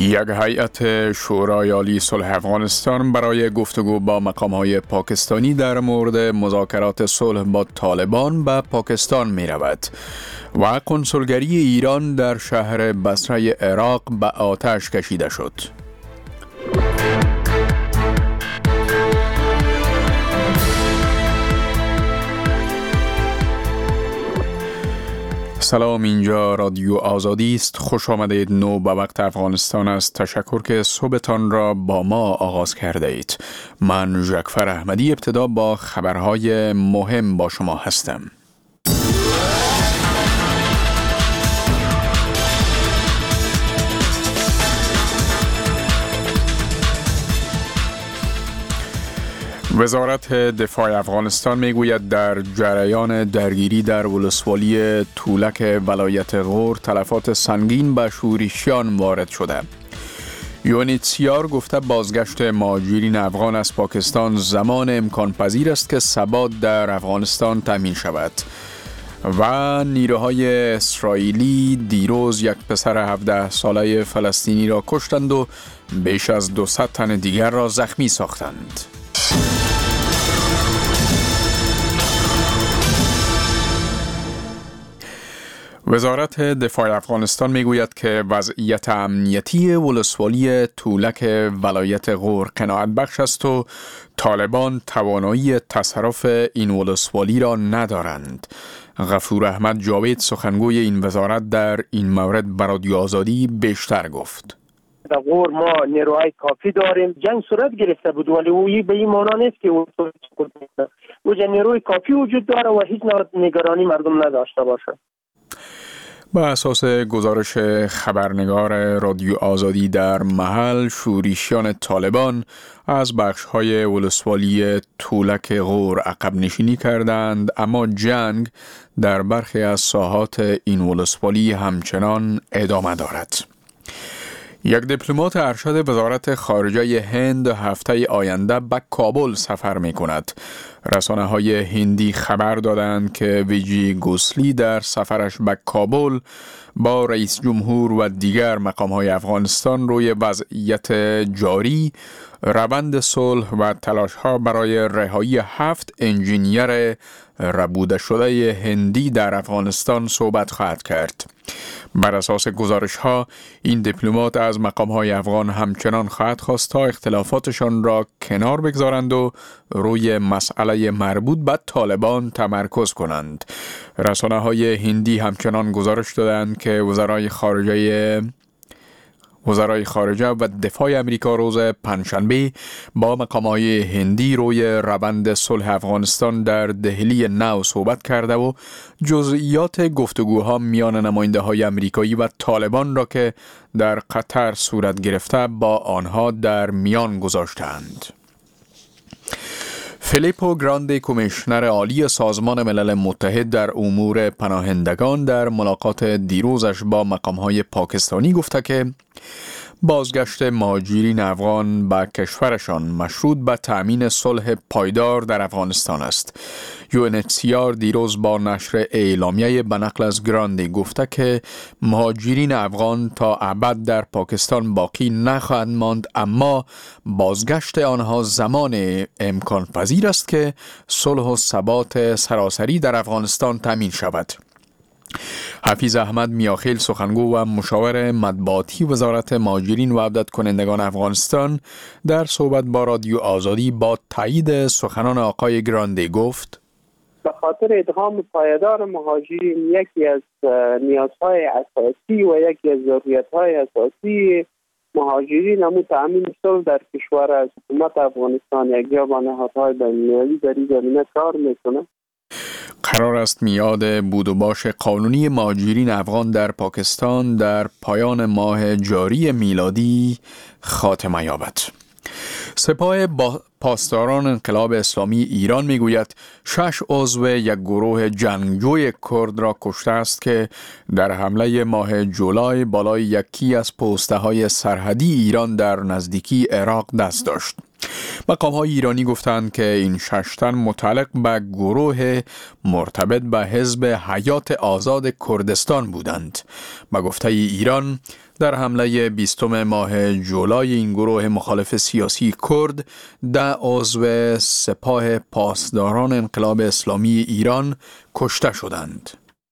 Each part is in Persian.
یک هیئت شورای عالی صلح افغانستان برای گفتگو با مقام‌های پاکستانی در مورد مذاکرات صلح با طالبان به پاکستان می رود و کنسولگری ایران در شهر بصره عراق به آتش کشیده شد. سلام، اینجا رادیو آزادی است. خوش آمدید. نو به وقت افغانستان است. تشکر که صبحتان را با ما آغاز کرده اید. من جعفر احمدی ابتدا با خبرهای مهم با شما هستم. وزارت دفاع افغانستان میگوید در جریان درگیری در ولسوالی تولک ولایت غور تلفات سنگین به شورشیان وارد شده. یونیتسیار گفته بازگشت مهاجرین افغان از پاکستان زمان امکان پذیر است که ثبات در افغانستان تامین شود. و نیروهای اسرائیلی دیروز یک پسر 17 ساله فلسطینی را کشتند و بیش از 200 تن دیگر را زخمی ساختند. وزارت دفاع افغانستان میگوید که وضعیت امنیتی ولسوالی تولک ولایت غور قناعت بخش است و طالبان توانایی تصرف این ولسوالی را ندارند. غفور احمد جاوید سخنگوی این وزارت در این مورد به رادیو آزادی بیشتر گفت. در غور ما نیروهای کافی داریم. جنگ صورت گرفته بود ولی او به این معنا نیست که او نیروی کافی وجود داره و هیچ نگرانی مردم نداشته باشه. با اساس گزارش خبرنگار رادیو آزادی در محل، شورشیان طالبان از بخش‌های ولسوالی تولک غور عقب نشینی کردند، اما جنگ در برخی از ساحات این ولسوالی همچنان ادامه دارد. یک دیپلمات ارشد وزارت خارجه هند هفته آینده به کابل سفر می کند. رسانه‌های هندی خبر دادند که ویجی گوسلی در سفرش به کابل با رئیس جمهور و دیگر مقام‌های افغانستان روی وضعیت جاری، روند صلح و تلاش‌ها برای رهایی 7 انجینیر ربوده شده هندی در افغانستان صحبت خواهد کرد. بر اساس گزارش‌ها این دیپلمات از مقام‌های افغان همچنان خواهد خواست تا اختلافاتشان را کنار بگذارند و روی مسئله مربوط به طالبان تمرکز کنند. رسانه‌های هندی همچنان گزارش دادند که وزرای خارجه و دفاع امریکا روز پنجشنبه با مقام‌های هندی روی روند صلح افغانستان در دهلی نو صحبت کرده و جزئیات گفتگوها میان نماینده‌های امریکایی و طالبان را که در قطر صورت گرفته با آنها در میان گذاشتند. فیلیپو گراندی، کمیشنر عالی سازمان ملل متحد در امور پناهندگان، در ملاقات دیروزش با مقام‌های پاکستانی گفته که بازگشت مهاجرین افغان به کشورشان مشروط به تأمین صلح پایدار در افغانستان است. یونیتسیار دیروز با نشر اعلامیه به نقل از گراندی گفته که مهاجرین افغان تا ابد در پاکستان باقی نخواهند ماند، اما بازگشت آنها زمان امکان پذیر است که صلح و ثبات سراسری در افغانستان تامین شود. حفیظ احمد میاخیل، سخنگو و مشاور مطبوعاتی وزارت مهاجرین و عودت کنندگان افغانستان، در صحبت با رادیو آزادی با تایید سخنان آقای گراندی گفت: به خاطر ادغام پایدار مهاجرین یکی از نیازهای اساسی و یکی از ضرورتهای اساسی مهاجرین همون تأمین صلح در کشور از حکومت افغانستان یک جا با نهادهای بین‌المللی در این زمینه کار میکنه. قرار است میعاد بود و باش قانونی مهاجرین افغان در پاکستان در پایان ماه جاری میلادی خاتمه یابد. سپاه پاسداران انقلاب اسلامی ایران میگوید 6 عضو یک گروه جنگجوی کرد را کشته است که در حمله ماه جولای بالای یکی از پست‌های سرحدی ایران در نزدیکی عراق دست داشت. مقام‌های ایرانی گفتند که این 6 تن متعلق به گروه مرتبط به حزب حیات آزاد کردستان بودند. به گفته ایران در حمله 20 ماه جولای این گروه مخالف سیاسی کرد 10 عضو سپاه پاسداران انقلاب اسلامی ایران کشته شدند.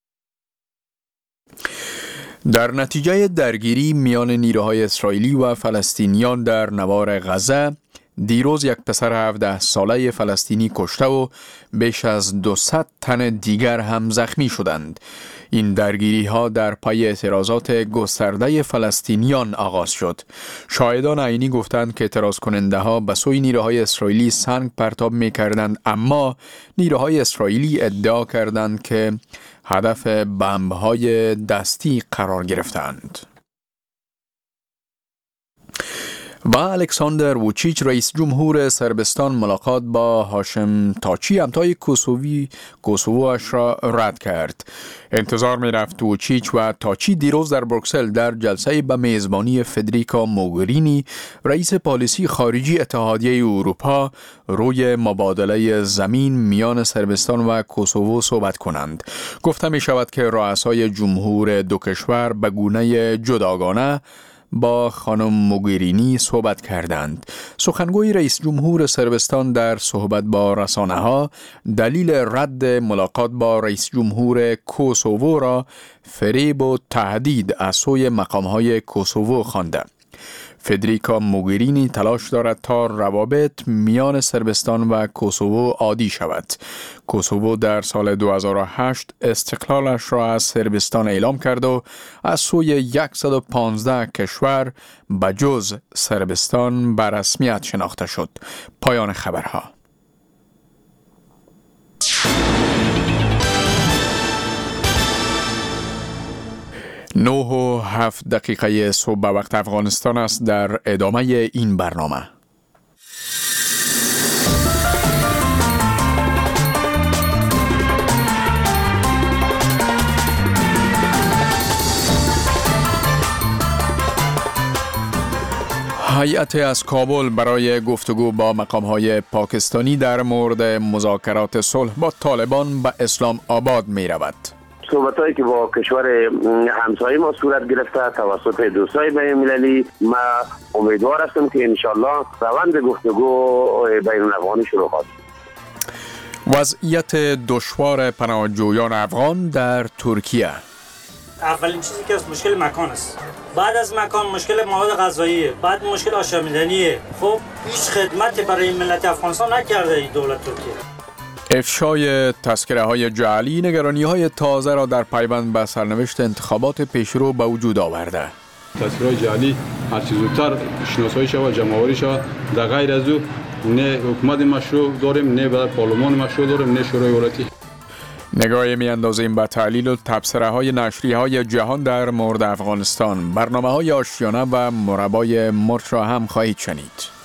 در نتیجه درگیری میان نیروهای اسرائیلی و فلسطینیان در نوار غزه، دیروز یک پسر 17 ساله فلسطینی کشته و بیش از 200 تن دیگر هم زخمی شدند. این درگیری ها در پای اعتراضات گسترده فلسطینیان آغاز شد. شاهدان عینی گفتند که اعتراض کننده ها به سوی نیروهای اسرائیلی سنگ پرتاب می کردند، اما نیروهای اسرائیلی ادعا کردند که هدف بمب‌های دستی قرار گرفتند. و الکساندر ووچیچ رئیس جمهور صربستان ملاقات با هاشم تاچی همتای کوسووش را رد کرد. انتظار می رفت ووچیچ و تاچی دیروز در بروکسل در جلسه به میزبانی فدریکا موگرینی رئیس پالیسی خارجی اتحادیه اروپا روی مبادله زمین میان صربستان و کوسوو صحبت کنند. گفته می شود که رؤسای جمهور دو کشور به گونه جداگانه با خانم موگرینی صحبت کردند. سخنگوی رئیس جمهور صربستان در صحبت با رسانه ها دلیل رد ملاقات با رئیس جمهور کوسوو را فریب و تهدید از سوی مقام‌های کوسوو خوانده. فدریکا موگرینی تلاش دارد تا روابط میان صربستان و کوسوو عادی شود. کوسوو در سال 2008 استقلالش را از صربستان اعلام کرد و از سوی 115 کشور بجز صربستان به رسمیت شناخته شد. پایان خبرها. 9:07 صبح به وقت افغانستان است. در ادامه این برنامه هیئت از کابل برای گفتگو با مقام‌های پاکستانی در مورد مذاکرات صلح با طالبان به اسلام آباد می رود. صحبتایی که با کشور همسایه ما صورت گرفته توسط دوستای بین المللی، ما امیدوار هستم که انشالله روند گفتگو بین الافغانی شروع خواهد. وضعیت دشوار پناهجویان افغان در ترکیه. اولین چیزی که مشکل مکان است، بعد از مکان مشکل مواد غذایی، بعد مشکل آشامیدنیه. خب هیچ خدمتی برای ملت افغانستان نکرده این دولت ترکیه. افشای تذکره های جعلی نگرانی های تازه را در پیوند به سرنوشت انتخابات پیشرو به وجود آورده. تذکره های جعلی هر چیز زودتر شناسایی شود، جمع‌آوری شود. در غیر از او نه حکومت مشروع داریم، نه پارلمان مشروع داریم، نه شورای ولایتی. نگاهی می‌اندازیم به تحلیل و تبصره های نشریه های جهان در مورد افغانستان. برنامه های آشیانه و مربای مرچ را هم خواهید شنید.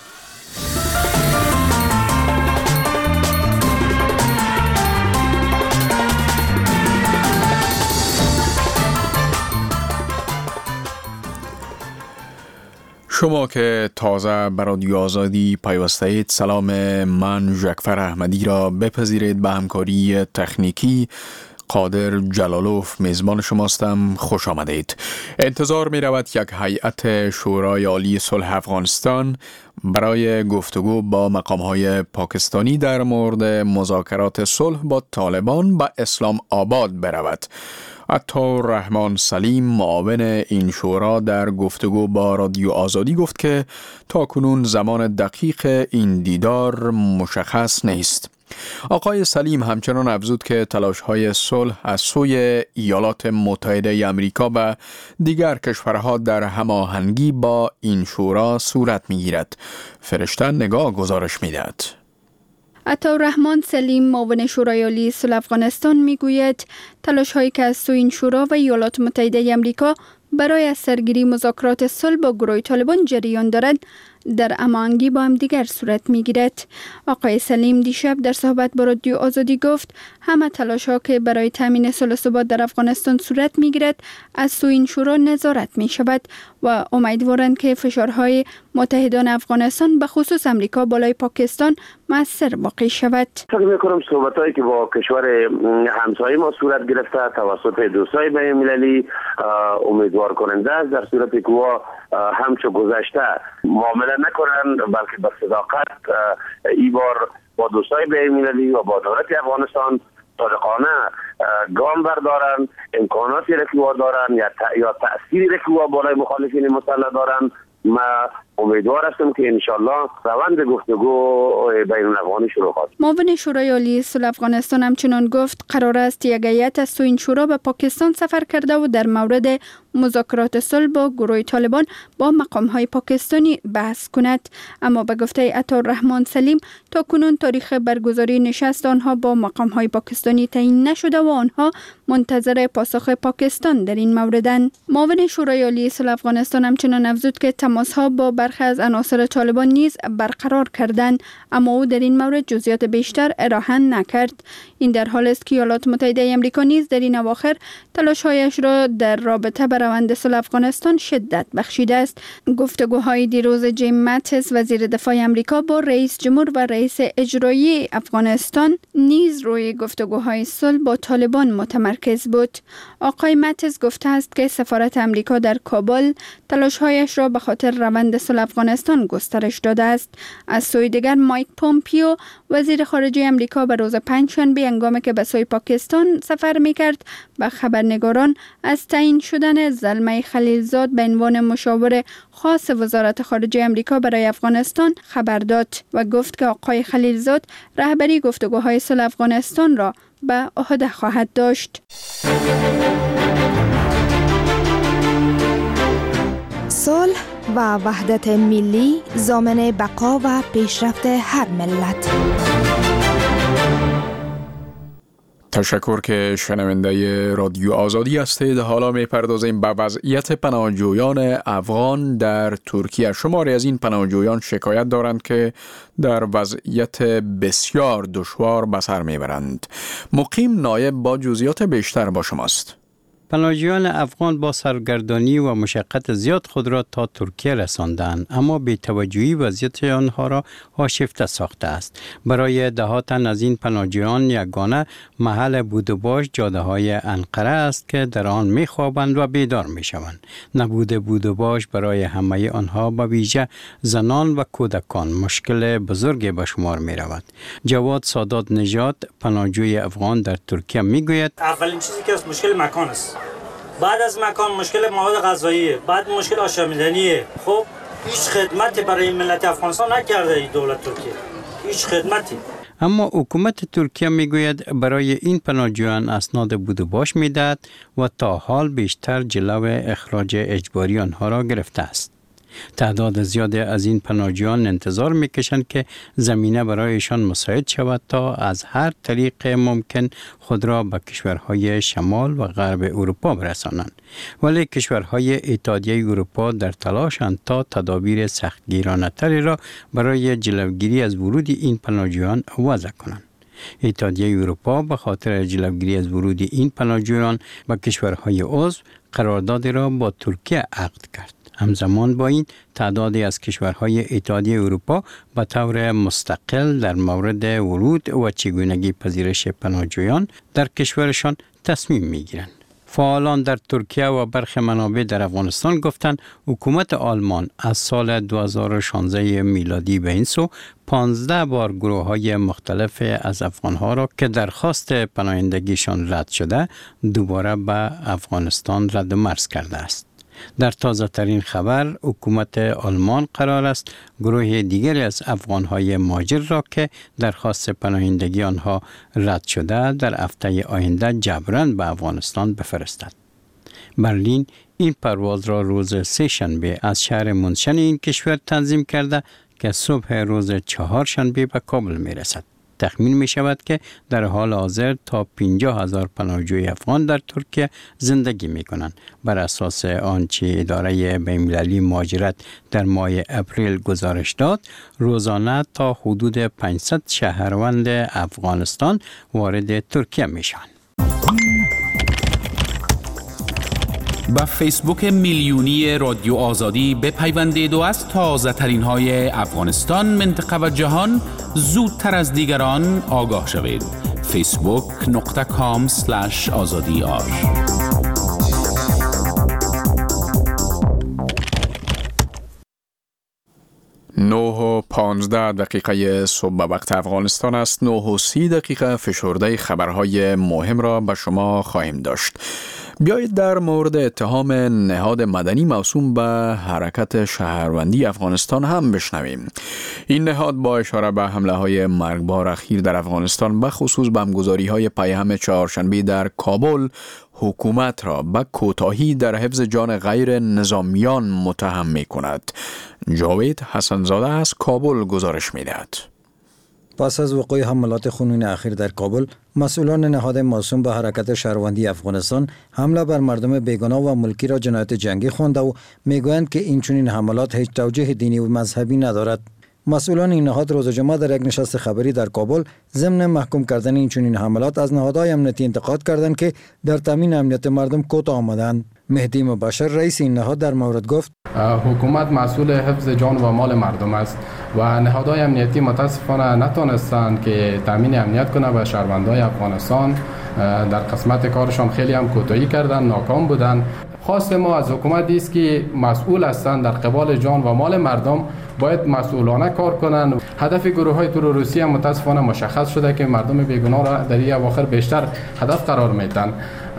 شما که تازه به رادیو آزادی پیوسته اید، سلام. من ژکفر احمدی را بپذیرید. به همکاری تکنیکی قادر جلالوف میزبان شماستم. خوش آمدید. انتظار می رود یک هیئت شورای عالی صلح افغانستان برای گفتگو با مقام‌های پاکستانی در مورد مذاکرات صلح با طالبان به اسلام آباد برود. عطاررحمان سلیم معاون این شورا در گفتگو با رادیو آزادی گفت که تاکنون زمان دقیق این دیدار مشخص نیست. آقای سلیم همچنان افزود که تلاش‌های صلح از سوی ایالات متحده آمریکا و دیگر کشورها در هماهنگی با این شورا صورت می‌گیرد. فرشته نگاه گزارش می‌دهد. عطاررحمان سلیم معاون شورای عالی صلح افغانستان میگوید تلاش‌هایی که از سوی این شورا و ایالات متحده آمریکا برای از سرگیری مذاکرات صلح با گروه طالبان جریان دارد در هماهنگی با همدیگر صورت میگیرد. آقای سلیم دیشب در صحبت با رادیو آزادی گفت همه تلاش‌ها که برای تامین صلح و ثبات در افغانستان صورت میگیرد از سوی این شورا نظارت می شود و امیدوارند که فشارهای متحدان افغانستان به خصوص امریکا بالای پاکستان مؤثر واقع شود. فکر می‌کنم صحبتایی که با کشور همسایه ما صورت گرفته توسط دوستای بین المللی امیدوار کننده است، در صورتی که همچو گذشته معامله نکنند بلکه با صداقت این بار با دوستای بین المللی و با دولت افغانستان صادقانه گام بردارن، امکاناتی را که دارن یا تأثیری را که بالای مخالفین مسلح دارن. ما امیدوار هستم که انشالله روند گفتگو بین الافغانی شروع خواهد. معاون شورای عالی صلح افغانستان همچنان گفت قرار است یک هیئت از سوی این شورا به پاکستان سفر کرده و در مورد مذاکرات صلح با گروه طالبان با مقام‌های پاکستانی بحث کند. اما به گفته عطاررحمان سلیم تا کنون تاریخ برگزاری نشست آنها با مقام‌های پاکستانی تعیین نشده و آنها منتظر پاسخ پاکستان در این موردند. معاون شورای عالی صلح افغانستان همچنان افزود که تماس‌ها با برخی از عناصر طالبان نیز برقرار کردند، اما او در این مورد جزئیات بیشتر ارائه نکرد. این در حالی است که ایالات متحده آمریکا نیز در این اواخر تلاش‌هایش را در رابطه با روند صلح افغانستان شدت بخشیده است. گفتگوهای دیروز جیم ماتیس وزیر دفاع آمریکا با رئیس جمهور و رئیس اجرایی افغانستان نیز روی گفتگوهای صلح با طالبان متمرکز بود. آقای ماتیس گفته است که سفارت آمریکا در کابل تلاش‌هایش را به خاطر روند صلح افغانستان گسترش داده است. از سوی دیگر مایک پومپیو وزیر خارجه آمریکا به روز پنجشنبه هنگامی که به سوی پاکستان سفر می‌کرد به خبرنگاران از تعیین شدن زلمه خلیلزاد به عنوان مشاور خاص وزارت خارجه آمریکا برای افغانستان خبر داد و گفت که آقای خلیلزاد رهبری گفتگوهای صلح افغانستان را به عهده خواهد داشت. صلح و وحدت ملی ضامن بقا و پیشرفت هر ملت. تشکر که شنونده رادیو آزادی هستید. حالا میپردازیم به وضعیت پناهجویان افغان در ترکیه. شماری از این پناهجویان شکایت دارند که در وضعیت بسیار دشوار به سر میبرند. مقیم نایب با جزئیات بیشتر با شماست. پناهجویان افغان با سرگردانی و مشقت زیاد خود را تا ترکیه رساندند، اما بی‌توجهی وضعیت آنها را آشفته ساخته است. برای ده‌ها تن از این پناهجویان یگانه محل بود و باش جاده‌های انقره است که در آن می‌خوابند و بیدار می‌شوند. نبود بود و باش برای همه آنها به ویژه زنان و کودکان مشکل بزرگی به شمار می‌رود. جواد سادات نژاد پناهجوی افغان در ترکیه می‌گوید اولین چیزی که مشکل مکان است. بعد از مکان مشکل مواد غذاییه، بعد مشکل آشامیدنیه. خب هیچ خدمتی برای ملت افغانستان نکرده این دولت ترکیه، هیچ خدمتی. اما حکومت ترکیه میگوید برای این پناهجویان اسناد بود و باش میدهد و تا حال بیشتر جلو اخراج اجباری آنها را گرفته است. تعداد زیادی از این پناهجویان انتظار میکشند که زمینه برایشان مساعد شود تا از هر طریق ممکن خود را به کشورهای شمال و غرب اروپا برسانند. ولی کشورهای اتحادیه اروپا در تلاشند تا تدابیر سختگیرانه‌تری را برای جلوگیری از ورود این پناهجویان وضع کنند. اتحادیه اروپا به خاطر جلوگیری از ورود این پناهجویان به کشورهای عضو قراردادی را با ترکیه عقد کرد. همزمان با این تعدادی از کشورهای اتحادیه اروپا به طور مستقل در مورد ورود و چگونگی پذیرش پناهجویان در کشورشان تصمیم میگیرند. فعالان در ترکیه و برخی منابع در افغانستان گفتند حکومت آلمان از سال 2016 میلادی به این سو 15 بار گروه‌های مختلف از افغان‌ها را که درخواست پناهندگیشان رد شده دوباره به افغانستان رد و مرز کرده است. در تازه ترین خبر حکومت آلمان قرار است گروه دیگری از افغان‌های مهاجر را که درخواست پناهندگی آنها رد شده در هفته آینده جبراً به افغانستان بفرستد. برلین این پرواز را روز سه‌شنبه از شهر منشن این کشور تنظیم کرده که صبح روز چهارشنبه به کابل می‌رسد. تخمین می شود که در حال حاضر تا 50,000 پناهجوی افغان در ترکیه زندگی می کنند. بر اساس آنچه اداره بین‌المللی مهاجرت در ماه اپریل گزارش داد، روزانه تا حدود 500 شهروند افغانستان وارد ترکیه می شوند. با فیسبوک میلیونی رادیو آزادی بپیوندید و از تازه ترین های افغانستان، منطقه و جهان زودتر از دیگران آگاه شوید. facebook.com/azadiar 9:15 صبح به وقت افغانستان است. 9:30 فشرده خبرهای مهم را به شما خواهیم داشت. بیایید در مورد اتهام نهاد مدنی موسوم به حرکت شهروندی افغانستان هم بشنویم. این نهاد با اشاره به حمله های مرگبار اخیر در افغانستان به خصوص بمبگذاری های پیهم چهارشنبه در کابل حکومت را به کوتاهی در حفظ جان غیر نظامیان متهم می کند. جاوید حسنزاده از کابل گزارش می دهد. پس از وقوع حملات خونین اخیر در کابل، مسئولان نهاد موسوم به حرکت شهروندی افغانستان حمله بر مردم بیگناه و ملکی را جنایت جنگی خوانده و میگویند که این چنین حملات هیچ توجیه دینی و مذهبی ندارد. مسئولان این نهاد روز جمعه در یک نشست خبری در کابل ضمن محکوم کردن این چنین حملات از نهادهای امنیتی انتقاد کردند که در تامین امنیت مردم کوتاه آمدند. مهدی مبشر رئیس این نهاد در مورد گفت: حکومت مسئول حفظ جان و مال مردم است و نهادهای امنیتی متاسفانه نتونستند که تامین امنیت کنند و شهروندان افغانستان در قسمت کارشان خیلی هم کوتاهی کردند، ناکام بودند. خواست ما از حکومت است که مسئول هستند در قبال جان و مال مردم باید مسئولانه کار کنند. هدف گروه‌های تروریستی هم متاسفانه مشخص شده که مردم بیگناه را در این اواخر بیشتر هدف قرار میدن.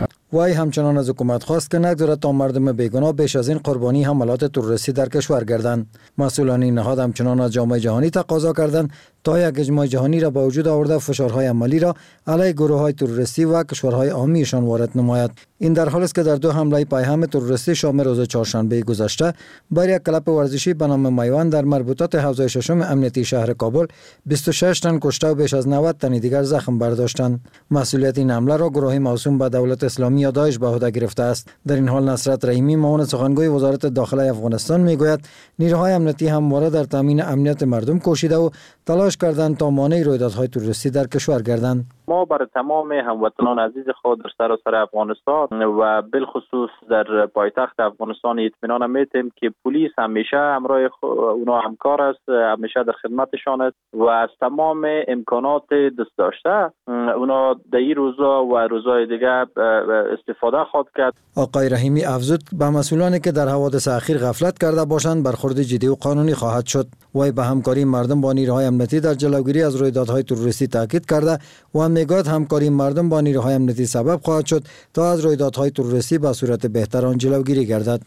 وی همچنان از حکومت خواست که نگذارد تا مردم بیگناه بیش از این قربانی حملات تروریستی در کشور گردند. مسئولان این نهاد همچنان از جامعه جهانی تقاضا کردند تا یک اجماع جهانی را با وجود آورده فشارهای عملی را علیه گروه‌های تروریستی و کشورهای عامیشان وارد نماید. این در حالی است که در دو حمله پیهم تروریستی شام روز چهارشنبه گذشته بر یک کلب ورزشی به نام میوان در مربوطات حوزه ششم امنیتی شهر کابل 26 تن کشته و بیش از 90 تن دیگر زخم برداشتند. مسئولیت این حمله را گروهی موسوم به دولت اسلامی یا داعش به عهده گرفته است. در این حال نصرت رحیمی معاون سخنگوی وزارت داخله افغانستان میگوید نیروهای امنیتی همواره در تامین امنیت مردم کوشیده و تلاش کردند تا مانع رویدادهای تروریستی در کشور گردند. ما برای تمام هموطنان عزیز خود در سراسر افغانستان و بالخصوص در پایتخت افغانستان اطمینان میتیم که پلیس همیشه همراه اونا همکار است، همیشه در خدمتشان است و از تمام امکانات دست داشته اونا در این روزا و روزهای دیگه استفاده خواهد کرد. آقای رحیمی افزود به مسئولانی که در حوادث اخیر غفلت کرده باشند برخورد جدی و قانونی خواهد شد. وی به همکاری مردم با نیروهای امنیتی در جلوگیری از رویدادهای تروریستی تاکید کرده و میگوید همکاری مردم با نیروهای امنیتی سبب خواهد شد تا از رویدادهای تروریستی به صورت بهتر آن جلوگیری گردد.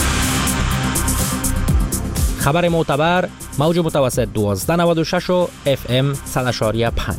خبر معتبر موج متوسط 1296 و FM 100.5.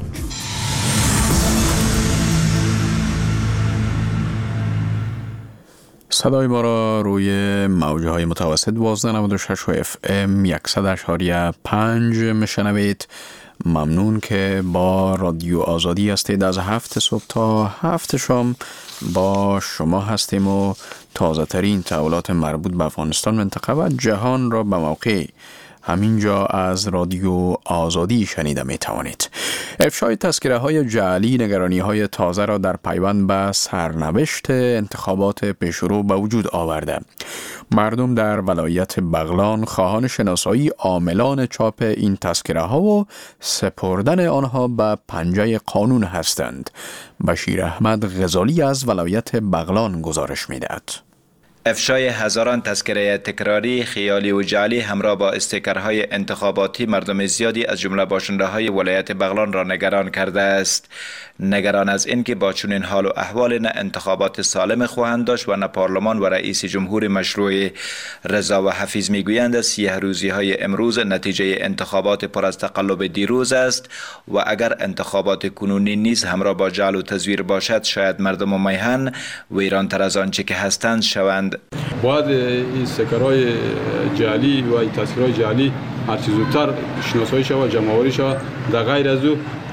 صدای ما را روی موجهای متوسط 1296 و FM 100.5 میشنوید. ممنون که با رادیو آزادی هستید. از 7 صبح تا 7 شام با شما هستیم و تازه ترین تحولات مربوط به افغانستان، منطقه و جهان را به موقع همینجا از رادیو آزادی شنیده می توانید. افشای تذکره های جعلی نگرانی های تازه را در پیوند به سرنوشت انتخابات پیشرو به وجود آورده. مردم در ولایت بغلان خواهان شناسایی عاملان چاپ این تذکره ها و سپردن آنها به پنجه قانون هستند. بشیر احمد غزالی از ولایت بغلان گزارش می دهد. افشای هزاران تذکره تکراری، خیالی و جعلی همراه با استیکرهای انتخاباتی مردم زیادی از جمله باشنده‌های ولایت بغلان را نگران کرده است. نگران از اینکه با چنین حال و احوال نه انتخابات سالم خواهند داشت و نه پارلمان و رئیس جمهور مشروع. رضا و حفیظ میگویند از 30 روزی‌های امروز نتیجه انتخابات پر از تقلب دیروز است و اگر انتخابات کنونی نیز همراه با جعل و تزویر باشد شاید مردم و میهن ویران‌تر از آنچه که هستند شوند. باید این استیکرهای جعلی و این تذکرهای جعلی هر چیز زودتر شناسایی شود، جمع‌آوری شود. در غیر از او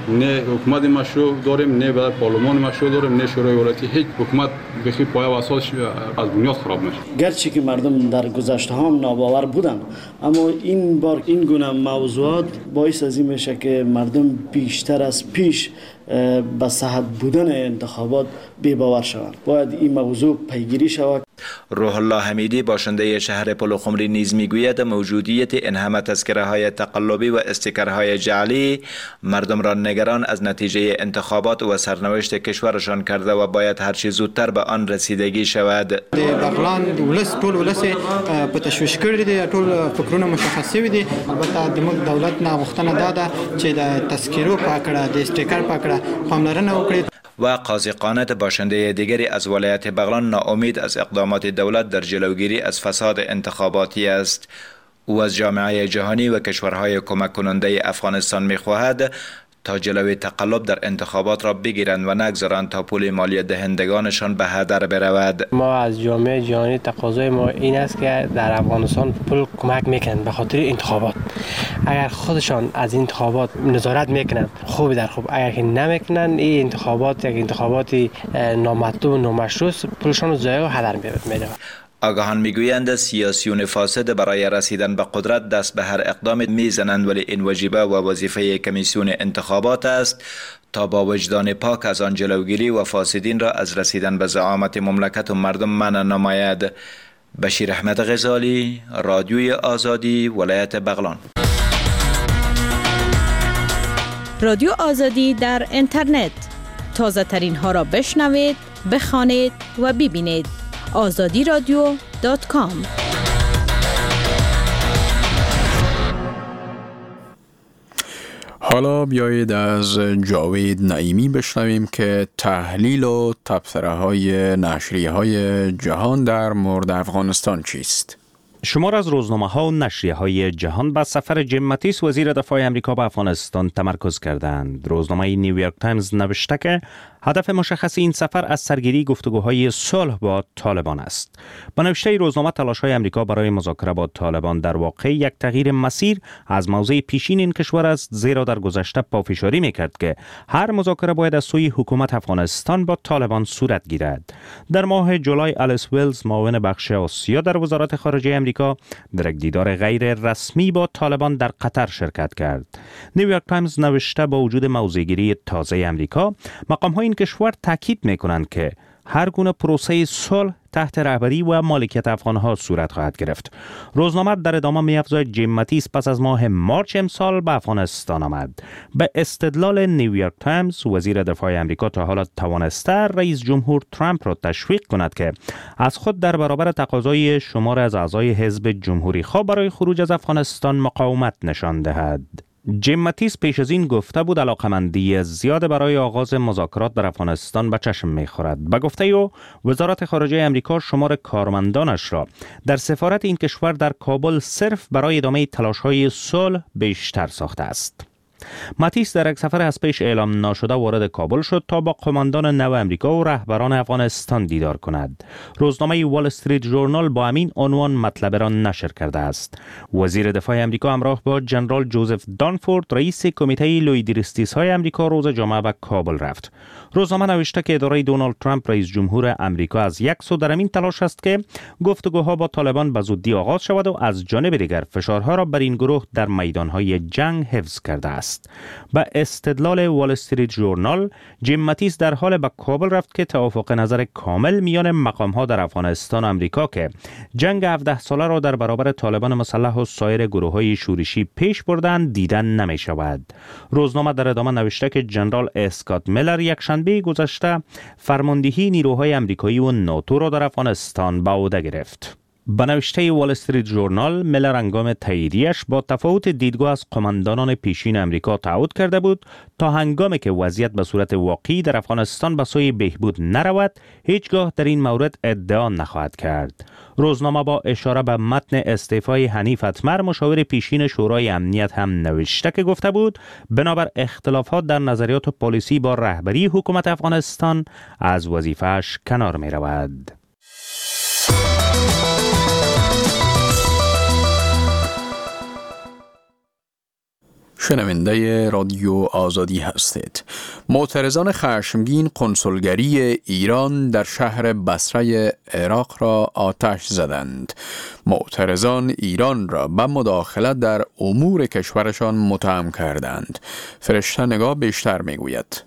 نه حکومت مشروع داریم، نه به پارلمان مشروع داریم، نه شورای ولایتی. هیچ حکومت بخی پایه و اساسش از بنیاد خراب نشه. گرچه که مردم در گذشته هم ناباور بودن، اما این بار این گونه موضوعات باعث از این میشه که مردم بیشتر از پیش به صحت بودن انتخابات بی‌باور شوند. باید این موضوع پیگیری شود. روح الله حمیدی باشنده شهر پلخمری نیز میگوید موجودیت این همه تذکره‌های تقلبی و استیکرهای جعلی مردم را نگران از نتیجه انتخابات و سرنوشت کشورشان کرده و باید هر چه زودتر به آن رسیدگی شود. بغلان ټول ولس په تشویش کړی دی، ټول فکرونه مشخص دي. البته د موږ دولت نه غوښتنه ده چې د تذکرو پاکړه د استیکر پاکړه پاملرنه وکړي. و قاضی قانت باشنده دیگری از ولایت بغلان ناامید از اقدامات دولت در جلوگیری از فساد انتخاباتی است. او از جامعه جهانی و کشورهای کمک کننده افغانستان می‌خواهد تا جلوی تقلب در انتخابات را بگیرند و نگذارند تا پول مالی دهندگانشان به هدر برود. ما از جامعه جهانی تقاضای ما این است که در افغانستان پول کمک میکنند به خاطر انتخابات. اگر خودشان از انتخابات نظارت میکنند خوب در خوب، اگر که نمیکنند این انتخابات یک انتخاباتی نامطلوب و نامشروع پولشان رو ضایع و هدر میرود. آگاهان میگویند سیاسیون فاسد برای رسیدن به قدرت دست به هر اقدام میزنند، ولی این وجیبه و وظیفه کمیسیون انتخابات است تا با وجدان پاک از آن جلوگیری و فاسدین را از رسیدن به زعامت مملکت و مردم منع نماید. بشیر احمد غزالی، رادیوی آزادی، ولایت بغلان. رادیو آزادی در اینترنت، تازه ترین ها را بشنوید، بخوانید و ببینید. azadiradio.com. حالا بیایید از جاوید نعیمی بشنویم که تحلیل و تبصره‌های نشریه‌های جهان در مورد افغانستان چیست؟ شمار از روزنامه‌ها و نشریه‌های جهان به سفر جیم ماتیس وزیر دفاع آمریکا به افغانستان تمرکز کردند. روزنامه نیویورک تایمز نوشته که هدف مشخص این سفر از سرگیری گفتگوهای صلح با طالبان است. با نوشته روزنامه تلاش‌های آمریکا برای مذاکره با طالبان در واقع یک تغییر مسیر از موضع پیشین این کشور است، زیرا در گذشته پافشاری می‌کرد که هر مذاکره باید از سوی حکومت افغانستان با طالبان صورت گیرد. در ماه جولای الیس ویلز معاون بخش آسیا در وزارت خارجه آمریکا در یک دیدار غیر رسمی با طالبان در قطر شرکت کرد. نیویورک تایمز نوشته با وجود موضع‌گیری تازه آمریکا، مقام‌های این کشور تاکید می‌کنند که هر گونه پروسه صلح تحت رهبری و مالکیت افغان‌ها صورت خواهد گرفت. روزنامه در ادامه می‌افزاید جیم ماتیس پس از ماه مارچ امسال به افغانستان آمد. به استدلال نیویورک تایمز، وزیر دفاع آمریکا تا حالا توانسته رئیس جمهور ترامپ را تشویق کند که از خود در برابر تقاضای شمار از اعضای حزب جمهوری خواه برای خروج از افغانستان مقاومت نشان دهد. جیم ماتیس پیش از این گفته بود علاقمندی زیاد برای آغاز مذاکرات در افغانستان به چشم می‌خورد. به گفته او، وزارت خارجه آمریکا شمار کارمندانش را در سفارت این کشور در کابل صرف برای ادامه تلاش‌های صلح بیشتر ساخته است. ماتیس در یک سفر از پیش اعلام ناشده وارد کابل شد تا با قماندان نو آمریکا و رهبران افغانستان دیدار کند. روزنامه وال استریت ژورنال با همین عنوان مطلب را نشر کرده است. وزیر دفاع آمریکا همراه با جنرال جوزف دانفورد رئیس کمیته لویدریستیس‌های آمریکا روز جمعه به کابل رفت. روزنامه نوشته که اداره دونالد ترامپ رئیس جمهور آمریکا از یک سو در این تلاش است که گفتگوها با طالبان به زودی آغاز شود و از جانب دیگر فشارها را بر این گروه در میدانهای جنگ حفظ کرده است. به استدلال وال استریت ژورنال، جیم ماتیس در حال به کابل رفت که توافق نظر کامل میان مقام‌ها در افغانستان و آمریکا که جنگ 17 ساله را در برابر طالبان مسلح و سایر گروه‌های شورشی پیش بردند دیدن نمی‌شود. روزنامه در ادامه نوشته که جنرال اسکات میلر یک شنبه گذشته فرماندهی نیروهای آمریکایی و ناتو را در افغانستان به عهده گرفت. به نوشته وال استریت ژورنال، میلر هنگام تاییدیش با تفاوت دیدگاه از قماندانان پیشین آمریکا تعهد کرده بود تا هنگامی که وضعیت به صورت واقعی در افغانستان به سوی بهبود نرود، هیچگاه در این مورد ادعا نخواهد کرد. روزنامه با اشاره به متن استعفای حنیف اتمر مشاور پیشین شورای امنیت هم نوشته که گفته بود بنابر اختلافات در نظریات و پالیسی با رهبری حکومت افغانستان از وظیفه‌اش کنار می رود. شنونده رادیو آزادی هستید. معترضان خشمگین کنسولگری ایران در شهر بصره عراق را آتش زدند. معترضان ایران را به مداخلت در امور کشورشان متهم کردند. فرشته نگاه بیشتر میگوید.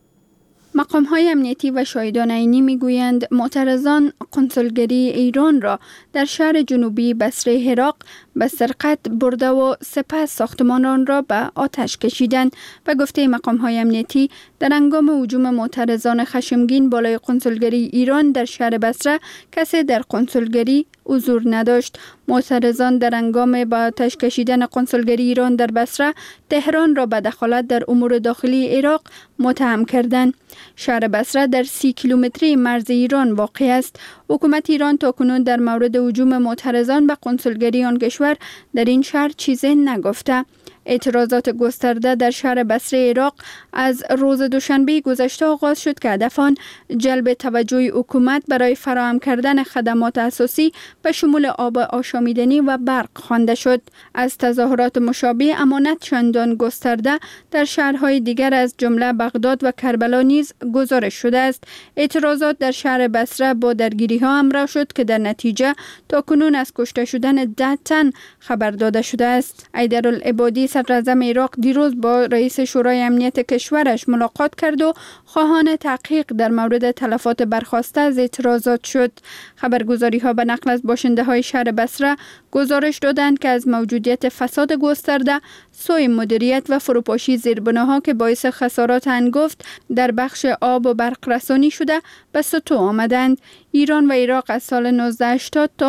مقام‌های امنیتی و شاهدان عینی می‌گویند معترضان کنسولگری ایران را در شهر جنوبی بصره عراق به سرقت برده و سپس ساختمان آن را به آتش کشیدند و گفته مقام‌های امنیتی در هنگام هجوم معترضان خشمگین بالای کنسولگری ایران در شهر بصره کسی در کنسولگری حضور نداشت. معترضان در هنگام به آتش کشیدن کنسولگری ایران در بصره تهران را به دخالت در امور داخلی عراق متهم کردند. شهر بصره در 30 کیلومتری مرز ایران واقع است. حکومت ایران تاکنون در مورد هجوم معترضان به کنسولگری آن کشور در این شهر چیزی نگفته. اعتراضات گسترده در شهر بصره عراق از روز دوشنبه گذشته آغاز شد که هدف آن جلب توجه حکومت برای فراهم کردن خدمات اساسی به شمول آب آشامیدنی و برق خوانده شد. از تظاهرات مشابه اما نه چندان گسترده در شهرهای دیگر از جمله بغداد و کربلا نیز گزارش شده است. اعتراضات در شهر بصره با درگیری‌ها همراه شد که در نتیجه تاکنون از کشته شدن 10 تن خبر داده شده است. حیدرالعبادی صدراعظم عراق دیروز با رئیس شورای امنیت کشورش ملاقات کرد و خواهان تحقیق در مورد تلفات برخاسته از اعتراضات شد. خبرگزاری‌ها به نقل از باشنده‌های شهر بصره گزارش دادند که از موجودیت فساد گسترده، سوء مدیریت و فروپاشی زیربناها که باعث خسارات هنگفت در بخش آب و برق رسانی شده به سطوح آمدند. ایران و عراق از سال 1980 تا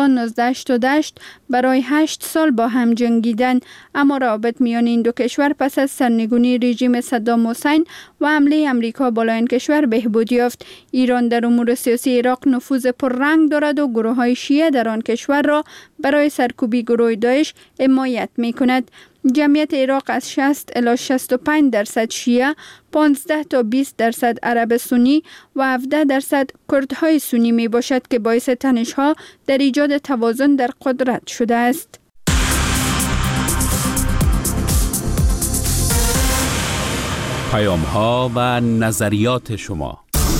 1988 برای 8 سال با هم جنگیدند، اما روابط میان این دو کشور پس از سرنگونی رژیم صدام حسین و حمله امریکا بالای این کشور بهبود یافت. ایران در امور سیاسی عراق نفوذ پررنگ دارد و گروه‌های شیعه در آن کشور را برای سرکوبی گروه داعش حمایت می‌کند. جمعیت عراق از 60 الی 65% شیعه، 15 تا 20% عرب سنی و 17% کردهای سنی می باشد که باعث تنش‌ها در ایجاد توازن در قدرت شده است. پیام‌ها و نظریات شما.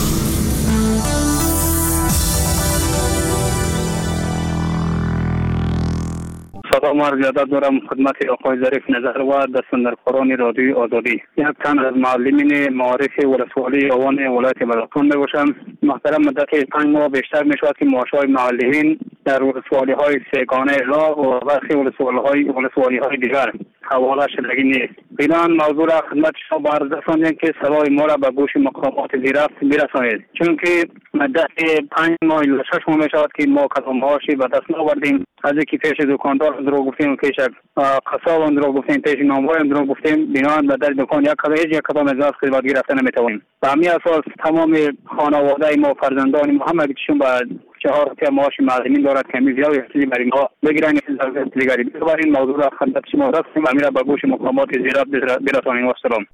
سلام عرض ادب دارم خدمت آقای ظریف نظر و دستاندرکاران رادیوی آزادی. یک تن از معلمین معارف ولسوالی آوان ولایت بلخان میباشم. محترم مدت 5 ماه بیشتر میشود که معاشهای معلمین در ولسوالی‌های سیگانه راه و برخی ولسوالی‌های دیگر حواله شدگی نیست. بنابراین موضوع را خدمت شما به عرض رساندیم که صدای ما را به گوش مقامات زیرفت برسانید، چون که مدت 5 ماه الی 6 ماه میشود که ما کدام‌هاشی به دست نآوردیم. از اینکه پیش دکاندار اندرو گفتیم، پیش قصاب اندرو گفتیم، پیش نامور اندرو گفتیم، بنابراین به در دکان یک کدام از خدمت گرفته نمیتوانیم. به همین اساس تمام خانواده ما، فرزندان ما، همه چون به 4 روپیه معاش معلمین دارد که می‌زیا و احتیاجی بر اینها بگیرن از دیگری. بنابراین موضوع را خدمت شما رسانیم، امیر به گوش مقامات زیرفت برسانیم. و سلام.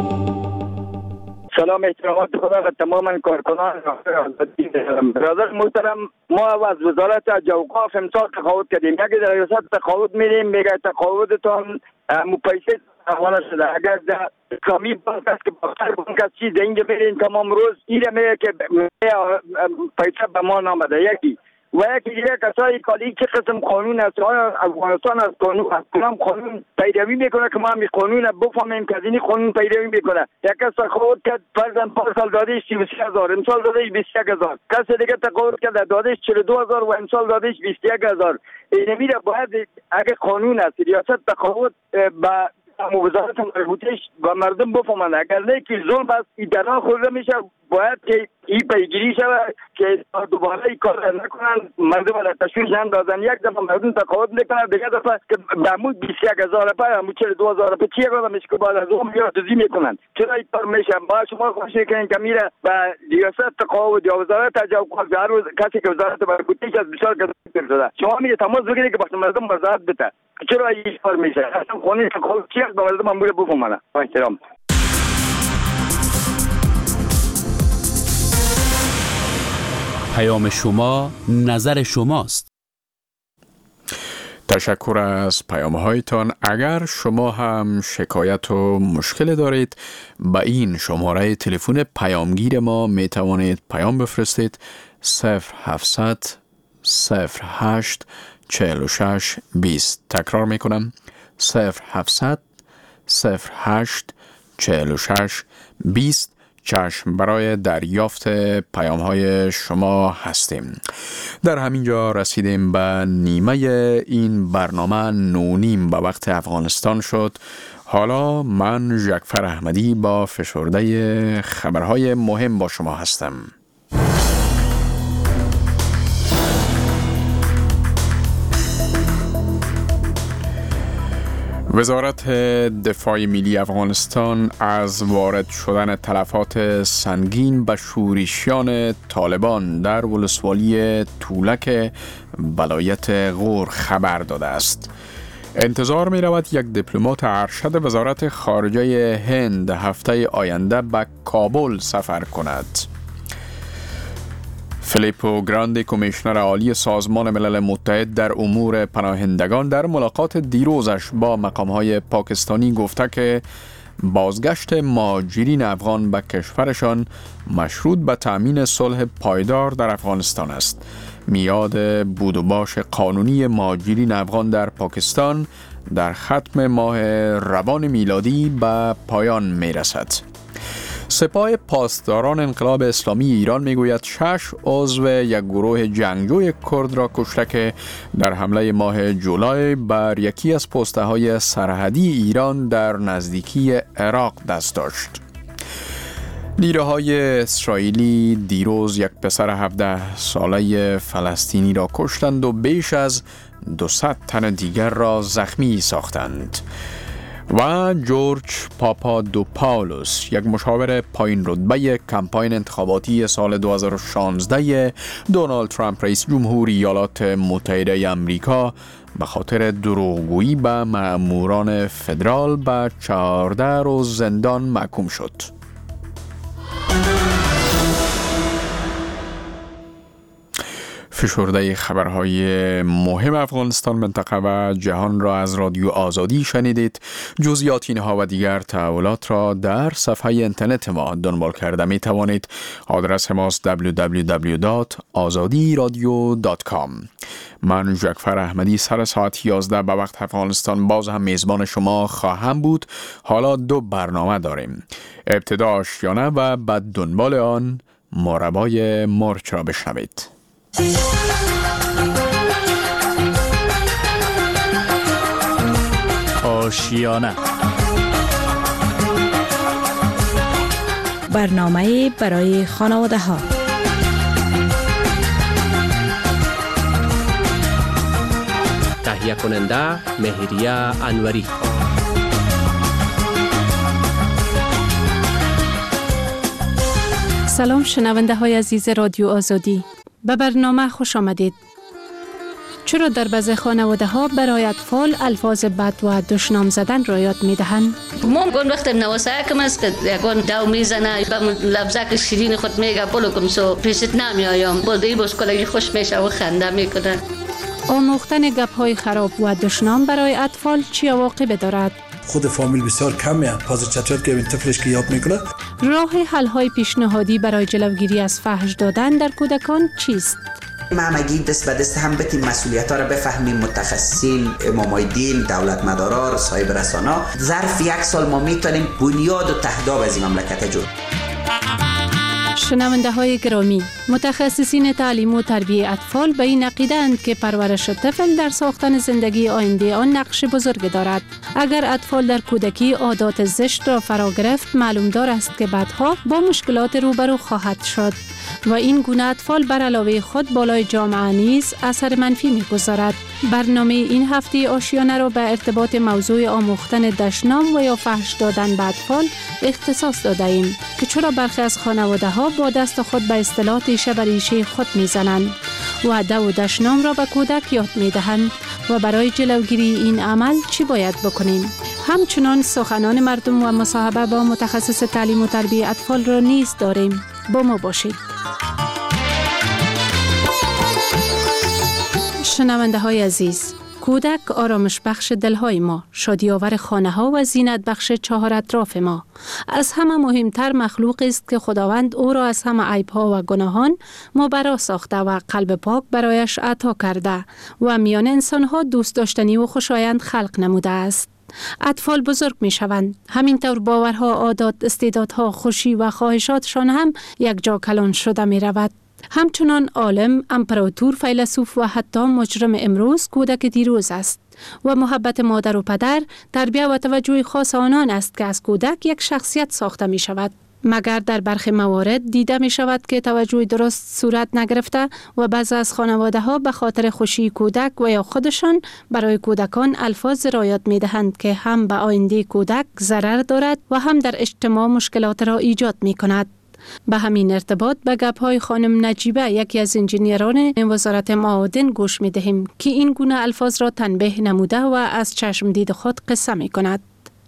سلام احترامات خدا و تمام کارکنان برادر محترم. ما از وزارت اوقاف امسال تقاعد کردیم. یک در ریاست تقاعد میریم، میگه تقاعدتان پیسه حواله شده. اگر در اسلامی بانک است که باکتر بانک است چیز اینجا میرین تمام روز ایره میگه که پیسه به ما نامده. یکی و یکی دیگه کسایی کالی چه قسم قانون است. افغانستان از قانون پیروی میکنه که ما هم قانون بفهمیم که از این قانون پیروی میکنه. یک کس تقاعد کرد فرضاً 5 سال دادهش 33000، امسال دادهش 21000. کسی دیگه تقاعد کرد دادهش 42000 و امسال دادهش 21000. این میره باید اگه قانون است ریاست تقاعد با وزارت مربوطه و مردم بفهمند. اگر نه که ظلم است ایدنا خورده میشه، باید که این پیگیری شود که دوباره این کار نکنن. مردم را تشویش اندازن. یک دفعه مردم تقاعد میکنن، دیگه دفعه که دمود 21000 روپیه همون 42000 روپیه چیه کنن میشه که بعد از اون میاد دوزی میکنن. چرا این کار میشه؟ با شما خواهش میکنین که میره به ریاست تقاعد یا وزارت اوقاف، هر روز کسی که وزارت مربوطه از بسیار گذشته شده شما میره تماس بگیرید که باشه مردم وضاحت بده چرا این کار میشه. اصلا قانون تقاعد چیه به مردم امور بفهمن. با احترام. پیام شما نظر شماست. تشکر از پیام هایتان. اگر شما هم شکایت و مشکل دارید با این شماره تلفن پیامگیر ما می توانید پیام بفرستید 0700 08 46 20. تکرار می کنم 0700 08 46 20. چشم برای دریافت پیام های شما هستیم. در همینجا رسیدیم به نیمه این برنامه 9:30 به وقت افغانستان شد. حالا من ژکفر احمدی با فشرده خبرهای مهم با شما هستم. وزارت دفاع ملی افغانستان از وارد شدن تلفات سنگین به شورشیان طالبان در ولسوالی تولک ولایت غور خبر داده است. انتظار می رود یک دیپلمات ارشد وزارت خارجه هند هفته آینده به کابل سفر کند. فیلیپو گراندی کمیشنر عالی سازمان ملل متحد در امور پناهندگان در ملاقات دیروزش با مقام‌های پاکستانی گفته که بازگشت مهاجرین افغان به کشورشان مشروط به تأمین صلح پایدار در افغانستان است. میعاد بود و باش قانونی مهاجرین افغان در پاکستان در ختم ماه روان میلادی به پایان می رسد. سپاه پاسداران انقلاب اسلامی ایران میگوید 6 عضو یک گروه جنگجوی کرد را کشته که در حمله ماه جولای بر یکی از پست‌های سرحدی ایران در نزدیکی عراق دست داشت. نیروهای اسرائیلی دیروز یک پسر 17 ساله فلسطینی را کشتند و بیش از 200 تن دیگر را زخمی ساختند. و جورج پاپادوپاولوس، یک مشاور پایین رتبه کمپاین انتخاباتی سال 2016 دونالد ترامپ رئیس جمهوری ایالات متحده آمریکا به خاطر دروغگویی به مأموران فدرال به 14 روز زندان محکوم شد. فشرده خبرهای مهم افغانستان، منطقه و جهان را از رادیو آزادی شنیدید. جزئیات اینها و دیگر تحولات را در صفحه اینترنت ما دنبال کرده می توانید. آدرس ماست www.azadiradio.com. من ژکفر احمدی سر ساعت 11 به وقت افغانستان باز هم میزبان شما خواهم بود. حالا 2 برنامه داریم. ابتدا آشیانه و بعد دنبال آن مربای مرچ را بشنوید. آشیانه، برنامه برای خانواده ها. تهیه کننده مهریه انوری. سلام شنونده های عزیز رادیو آزادی، به برنامه خوش آمدید. چرا در بعضی خانواده ها برای اطفال الفاظ بد و دشنام زدن را یاد می دهند؟ ممکن وقتی نواسه کم است که یکان داو میزنه به لفظه که شیرین خود میگه بلو کم سو پیشت نمیایم بلدی بس کلگی خوش میشه و خنده میکنه. آموختن گپ های خراب و دشنام برای اطفال چی عواقب دارد؟ خود فامیل بسیار کمیه، پاز چطور که این طفلش که یاد میکنه. راه حل های پیشنهادی برای جلوگیری از فحش دادن در کودکان چیست؟ ما همگی دست به دست هم بتیم مسئولیت ها را بفهمیم. متخصصین، امامای دین، دولت مدارا، صاحب رسانه، ظرف 1 سال ما میتونیم بنیاد و تهداب از این مملکت جور. شنونده های گرامی، متخصصین تعلیم و تربیت اطفال به این عقیده‌اند که پرورش طفل در ساختن زندگی آینده آن نقش بزرگ دارد. اگر اطفال در کودکی عادات زشت را فرا گرفت، معلوم دار است که بعدها با مشکلات روبرو خواهد شد و این گونه اطفال بر علاوه خود بالای جامعه نیز اثر منفی می‌گذارد. برنامه این هفته آشیانه را به ارتباط موضوع آموختن دشنام و یا فحش دادن به اطفال اختصاص داده ایم که چرا برخی از خانواده‌ها با دست خود به اصطلاح ریشه بر ریشه خود می‌زنند و دو و دشنام را به کودک یاد می‌دهند و برای جلوگیری این عمل چی باید بکنیم؟ همچنان سخنان مردم و مصاحبه با متخصص تعلیم و تربیت اطفال را نیز داریم. با ما باشید. شنونده های عزیز، کودک آرامش بخش دلهای ما، شادی آور خانه ها و زینت بخش چهار اطراف ما. از همه مهمتر مخلوقی است که خداوند او را از همه عیب ها و گناهان مبرا ساخته و قلب پاک برایش عطا کرده و میان انسان ها دوست داشتنی و خوشایند خلق نموده است. اطفال بزرگ می شوند. همینطور باورها، عادات، استعدادها، خوشی و خواهشاتشان هم یک جا کلان شده می رود. همچنان عالم، امپراتور، فیلسوف و حتی مجرم امروز کودک دیروز است و محبت مادر و پدر تربیت و توجه خاص آنان است که از کودک یک شخصیت ساخته می شود. مگر در برخی موارد دیده می شود که توجه درست صورت نگرفته و بعضی از خانواده ها به خاطر خوشی کودک و یا خودشان برای کودکان الفاظ رعایت می دهند که هم به آینده کودک ضرر دارد و هم در اجتماع مشکلات را ایجاد می کند. به همین ارتباط به گپ‌های خانم نجیبه، یکی از انجینیران وزارت معادن، گوش می دهیم که این گونه الفاظ را تنبیه نموده و از چشم دید خود قصه می کند.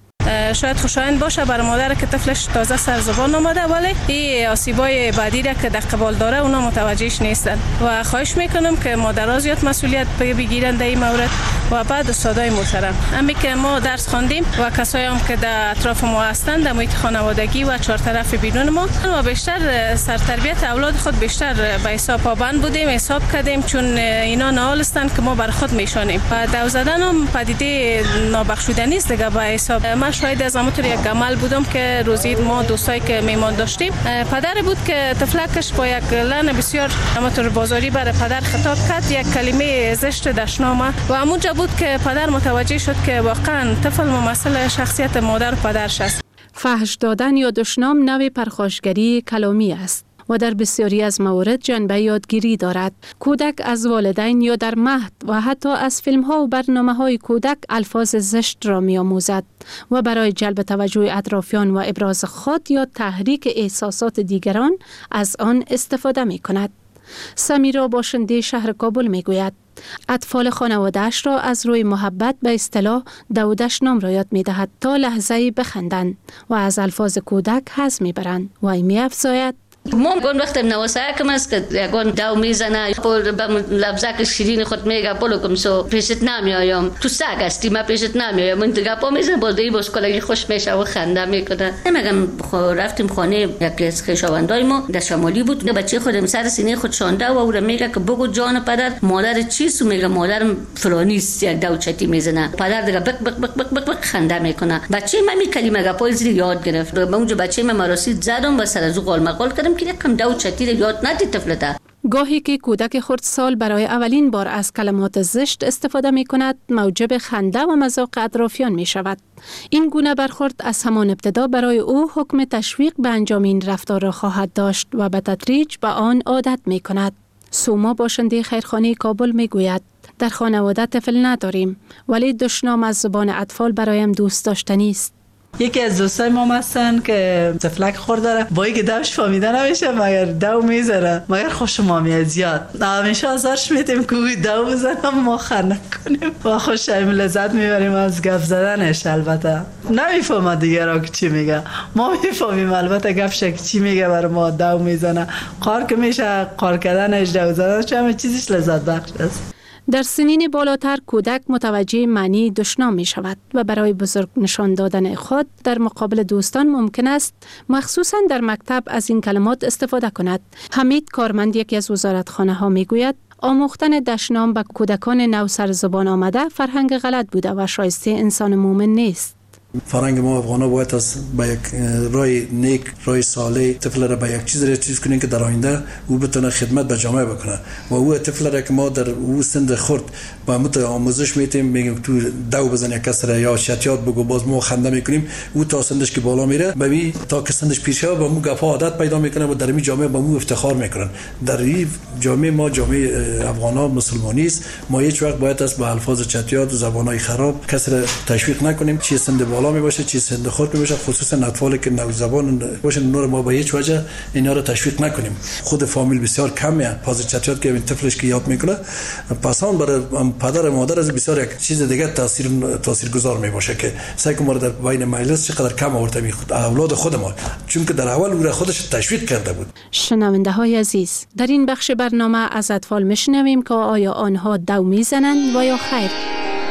شاید خوشایند باشه برای مادر که طفلش تازه سر زبان آمده، ولی این آسیبای بعدی را که در قبال داره اونا متوجهش نیستن و خواهش میکنم که مادرها زیاد مسئولیت بگیرن در این مورد و بعد استادای محترم. همین که ما درس خواندیم و کسایی هم که در اطراف ما هستند در محیط خانوادگی و چهار طرف بیرون ما و بیشتر سرتربیت اولاد خود بیشتر به حساب پابند بودیم، حساب کردیم، چون اینا نهال هستند که ما بر خود میشانیم و دو زدن هم پدیده نابخشودنی است دیگه. به حساب شاید از همونطور یک عمل بودم که روزی ما دوستایی که میمان داشتیم، پدر بود که طفلکش با یک لحن بسیار همونطور بازاری برای پدر خطاب کرد، یک کلمه زشت دشنامه و همونجا بود که پدر متوجه شد که واقعا طفل ممثل شخصیت مادر و پدرش است. فحش دادن یا دشنام نوع پرخاشگری کلامی است و در بسیاری از موارد جنبه یادگیری دارد. کودک از والدین یا در مهد و حتی از فیلم ها و برنامه های کودک الفاظ زشت را می آموزد و برای جلب توجه اطرافیان و ابراز خود یا تحریک احساسات دیگران از آن استفاده می کند. سمیرا باشنده شهر کابل می گوید اطفال خانواده‌اش را از روی محبت به اصطلاح دودش نام را یاد می دهد تا لحظه‌ای بخندند و از الفاظ کودک حظ می برند و می افزاید ما گون وقتی نواسه کم است که یگون داو میزنه به لفظه که شیرین خود میگه بلو کم سو پیشت نمیایم، تو سگ هستی ما پیشت نمیایم، من دیگه پا میزنه بازدهی باز کلگی خوش میشه و خنده میکنه. میگم رفتیم خانه یکی از خویشاوندای ما در شمالی بود، بچه خودم سر سینه خود شانده و او میگه که بگو جان پدر مادر چیست؟ میگه مادرم فلانیست، یک داو چتی میزنه. پدر دیگه بک بک بک بک بک خنده میکنه. بچه من می کلمه گپای زیر یاد گرفت. من اونجا بچه من مراسید زدم و سر از قال مقال کردم که کم داو چتی رو یاد ندید طفلته. گاهی که کودک خردسال برای اولین بار از کلمات زشت استفاده می کند، موجب خنده و مذاق اطرافیان می شود. این گونه برخورد از همان ابتدا برای او حکم تشویق به انجام این رفتار را خواهد داشت و به تدریج به آن عادت می کند. سوما باشنده خیرخانه کابل می گوید در خانواده طفل نداریم، ولی دشنام از زبان اطفال برایم دوست داشتنی است. یکی از دوستای ما هستن که طفلک خورده با اینکه دوش فهمیده نمیشه مگر دو میذاره، مگر خوش ما میاد زیاد. همیشه ازش میتیم که دو بزنم ما خنده کنیم و خوش لذت میبریم از گپ زدنش. البته نمیفهمه دیگه را که چی میگه، ما میفهمیم البته گپش چی میگه، برای ما دو میزنه. قار که میشه قار کردنش، دو زدنش همه چیزش لذت بخش است. در سنین بالاتر کودک متوجه معنی دشنام می شود و برای بزرگ نشان دادن خود در مقابل دوستان ممکن است مخصوصا در مکتب از این کلمات استفاده کند. حمید کارمند یکی از وزارتخانه ها می گوید آموختن دشنام به کودکان نو سر زبان آمده فرهنگ غلط بوده و شایسته انسان مومن نیست. فرهنگ ما افغانا باید با یک راه نیک، راه صالح طفل را به یک چیز کنیم که در آینده او بتونه خدمت به جامعه بکنه و او طفل را که ما در او سند خرد با مت آموزش میتیم، میگیم تو دو بزن یک کسر یا شتیات بگو، باز ما خنده میکنیم، او تا سندش که بالا میره ببین تا که سندش پیش شه با مو گفا عادت پیدا میکنه و در این جامعه با مو افتخار میکنن. در این جامعه ما جامعه افغانا مسلمانی است، ما هیچ وقت باید از با الفاظ چتیات و زبانای خراب کسر تشویق نکنیم. چی سند بالا می باشه، چی سند خود می باشه، خصوصا اطفالی که نو زبان باشن نور ما با هیچ وجه اینا رو تشویق نکنیم. خود فامیل بسیار کمیه پاز چتیات که این طفلش که یاد میکنه، پسان برای پدر مادر از بسیار یک چیز دیگه تاثیرگذار می باشه که سعی کنیم در بین مجلس چقدر کم آورده می خود اولاد خود ما، چون که در اول او خودش تشویق کرده بود. شنونده های عزیز، در این بخش برنامه از اطفال میشنویم که آیا آنها دو میزنند و یا خیر.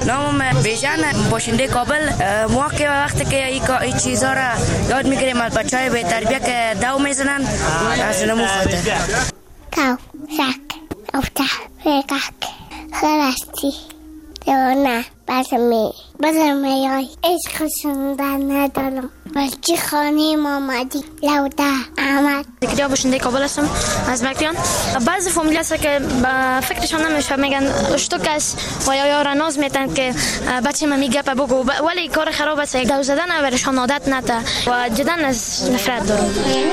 نامم بیژن، باشنده کابل. ما که وقتی که این چیزا را یاد میگیریم از بچهای به تربیه که دو میزنن از نمو خاطر. کاو شک افته فکک خرستی دیوانه بزرمی های عشق شندن ندارم بلچی خانه مامدی لوده احمد. دیگه باشنده کابل هستم از مکتیان. بعضی فامیلی هست که فکرشان نمیشه، میگن اشتوک است و یا را ناز میتن که بچه ما میگه پا بگو، ولی کار خراب است. دو زدن برشان عادت نده و جدا از نفرت دارم.